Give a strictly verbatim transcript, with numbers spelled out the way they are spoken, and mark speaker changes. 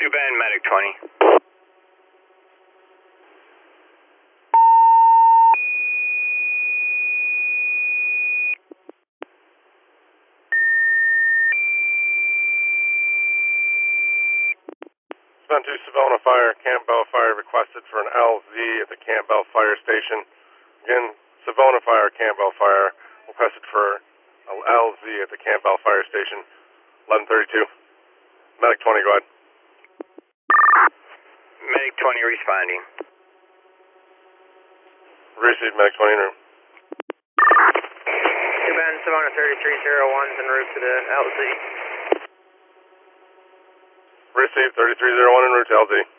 Speaker 1: two Bend, Medic twenty.
Speaker 2: Spent two Savona Fire, Campbell Fire requested for an L Z at the Campbell Fire Station. Again, Savona Fire, Campbell Fire requested for an L Z at the Campbell Fire Station. eleven thirty-two. Medic twenty, go ahead.
Speaker 1: Medic twenty responding.
Speaker 2: Received, Medic twenty in room.
Speaker 3: two Bend, Savona thirty-three oh one's en route to the L Z.
Speaker 2: Received, thirty-three oh one en route to L Z.